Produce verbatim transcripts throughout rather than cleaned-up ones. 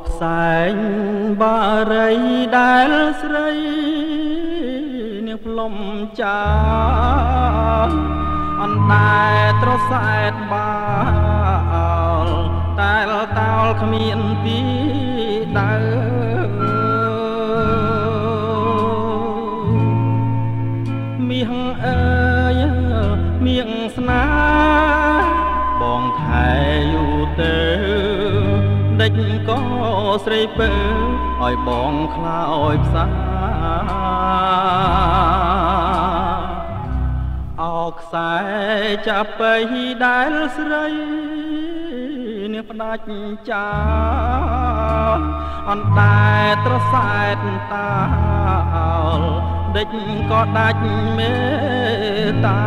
ផ្សែងបារីដែលស្រីនាងផ្លុំចាអណ្ដែតត្រសែតបាល់តែលតោលគ្មានទីដើមាសអើយមាសស្នាបងថែយូរទៅដេចក៏ស្រីពើឲ្យបងខ្លោចផ្សាអោខ្សែចាប់បីដែលស្រីនាងផ្ដាច់ចាអណ្ដែតត្រសែតតាលដេចក៏ដាច់មេត្តា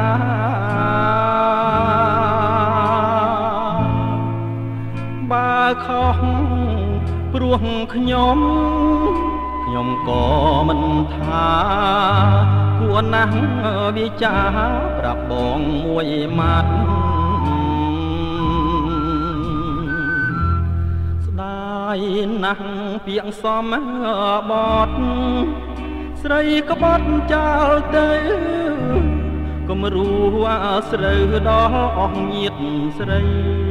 បើខុសព្រោះខ្ញុំខ្ញុំក៏មិនថាគួរណាស់វាចាប្រាប់បងមួយម៉ាត់ស្ដាយណាស់ពាក្យសមបត់ស្រីក្បត់ចោលទៅកុំរួអាស្រូវដល់អស់ញាតិស្រី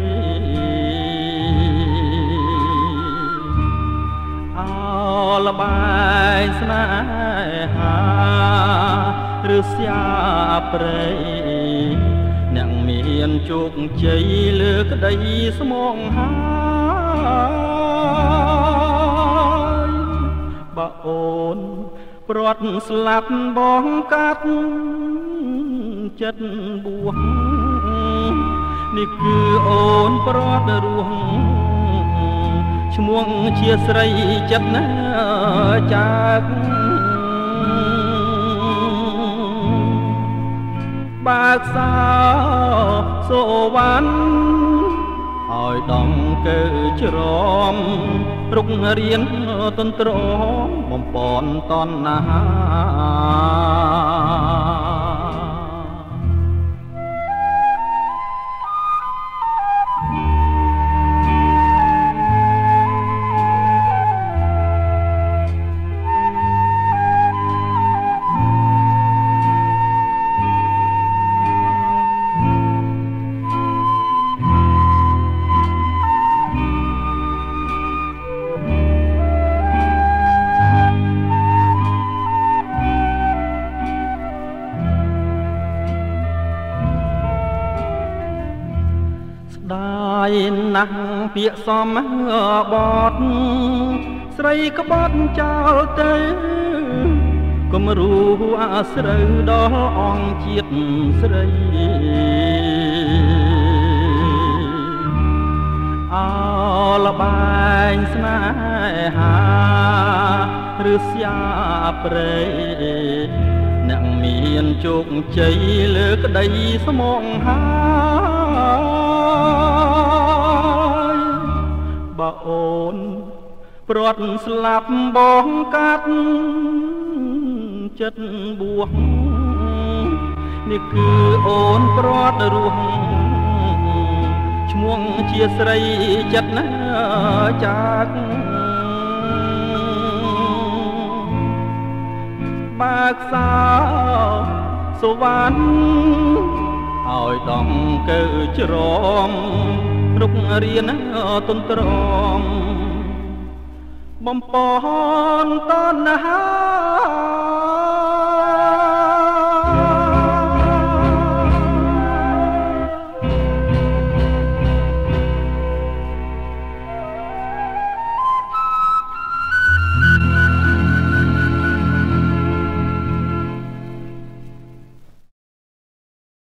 អលបាយស្នេហាឬស្យាព្រៃអ្នកមានជោគជ័យលើក្តីស្មងហើយបើអូនព្រាត់ស្លាប់បងកាត់ចិត្តបួសនេះគឺអូនព្រាត់រស់ឈ្មោះជាស្រីចិត្តណាចាកបើកសោសូវ៉ាន់ឲ្យដំកើច្រំរុករៀនតន្ទ្រមបំពន់តណ្ហាដាយណាស់ពាក្យសមបត់ស្រីក្បត់ចោលទៅកុំរួអាស្រូវដល់អងជាតិស្រីអលបែងស្នេហាឬស្យាព្រៃអ្នកមានជោគជ័យលើក្តីស្មងហើយបើអូនព្រាត់ស្លាប់បងកាត់ចិត្តបួសនេះគឺអូនព្រាត់រស់ឈ្មោះជាស្រីចិត្តណាចាកបើកសោសវណ្ណឲ្យដំកើច្រំរុករៀនតន្ទ្រម បំពន់តណ្ហា